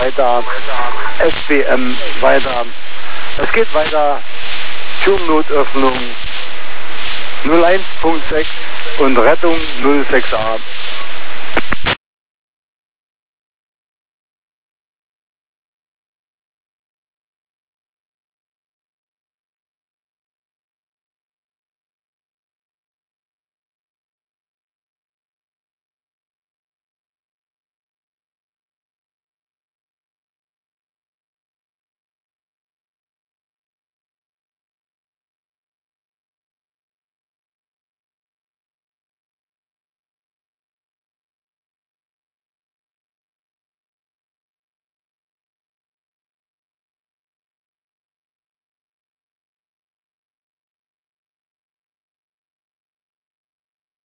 weiter, SBM weiter. Es geht weiter, Turmnotöffnung 01.6 und Rettung 06a.